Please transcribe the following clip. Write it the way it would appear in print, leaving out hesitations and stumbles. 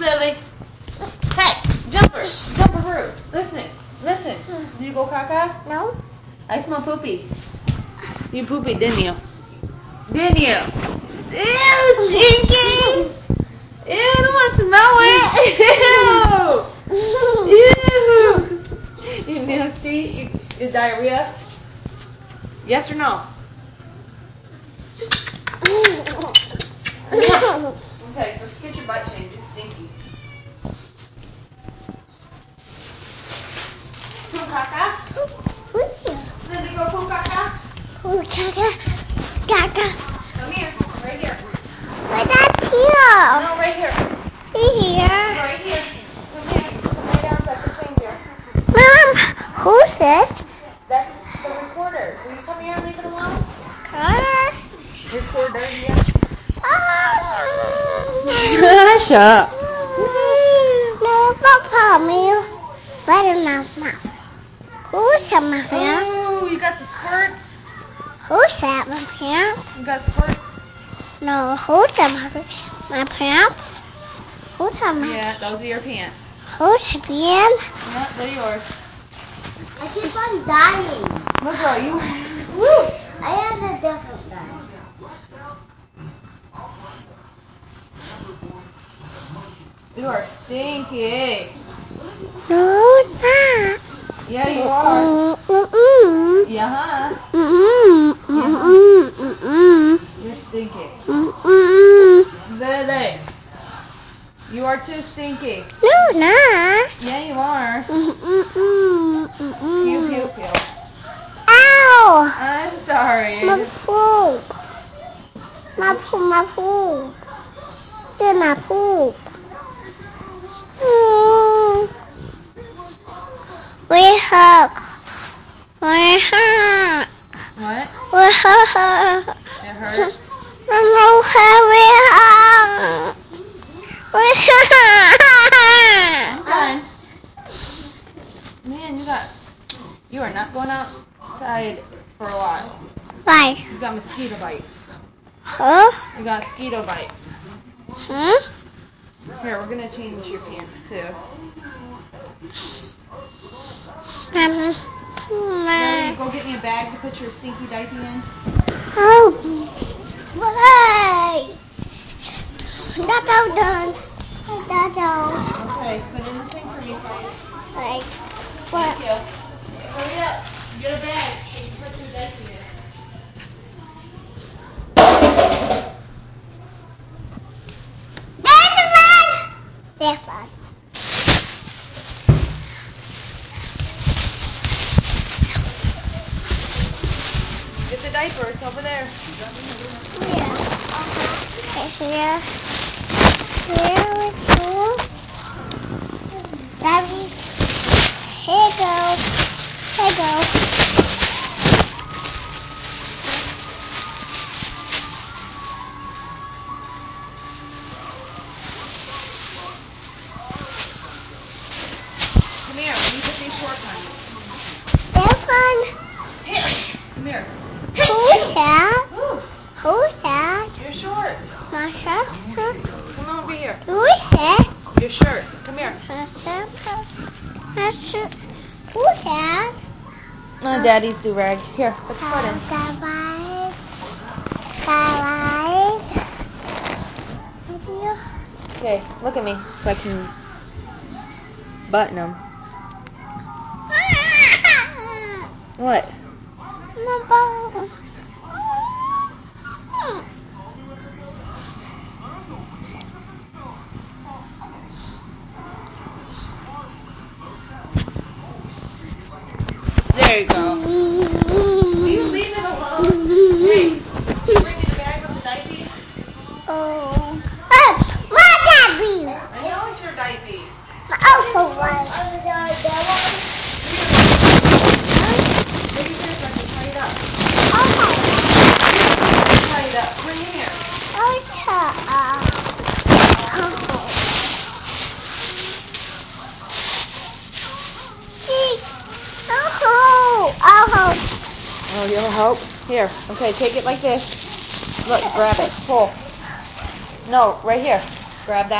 Lily. Hey, Jumper. Jumper. Listen. Listen. Did you go caca? No. I smell poopy. You poopy, didn't you? Didn't you? Ew, stinky. Ew, I don't want to smell it. Ew. You nasty? You diarrhea? Yes or no? Okay, let's get your butt changed. You're stinky. Poo caca? Lily, go poo caca? Poo caca. Caca. Come here. Right here. Where's that here? No, right here. Here. Right here. Come here. Come lay down so I can change you. Mom, who's this? That's the recorder. Will you come here and leave it alone? Car. Recorder, yeah. Oh. Shut up. No, Papa, me. Better not, Mom. Who's that, my parents? Oh, you got the squirts? Who's that, my parents? You got squirts? No, who's that, my parents? Who's that, my Yeah, those are your pants. Who's that, Yeah, they're yours. I keep on dying. Look, girl, you were... Woo! I have a different guy. You are stinky. No, not. Yeah, you are. Mm-mm. Yeah, huh? Mm-mm. Mm-mm. You're stinky. Mm-mm. Lily, you are too stinky. No, not. Yeah, you are. Mm-mm. Pew, pew, pew. Ow! I'm sorry. My poop. My poop, my poop. Did my poop. We hug. We hug. What? We hug. It hurts? No, we hug. We hug. I'm done. Man, you are not going outside for a while. Why? You got mosquito bites. Huh? You got mosquito bites. Huh? Here, we're going to change your pants too. Lily, you go get me a bag to put your stinky diaper in. Oh, why? That's all done. That's all. Okay, put it in the sink for me, please. Like, Thank you. Hurry up. Get a bag so you can put your diaper in. This one. Get the diaper. It's over there. Here. Here we go. Daddy. Here you go. Here you go. Come here. Let me put these shorts on you. This one. Here. Come here. Who's that? Ooh, Who's that? your shorts. My shirt. Come over here. Who's that? Your shirt. Come here. My shirt. My shirt. Who's that? Oh, Daddy's do-rag. Here, put the foot in. Okay, look at me so I can button them. What? There you go. You leave it alone. Hey, you bring me the bag with the diaper? Oh. My diaper. I know it's your diaper. My also one. Maybe here's like to tie it up. Okay. Tie it up. Bring it here. Oh, you'll help? Here. Okay, take it like this. Look, grab it. Pull. No, right here. Grab that.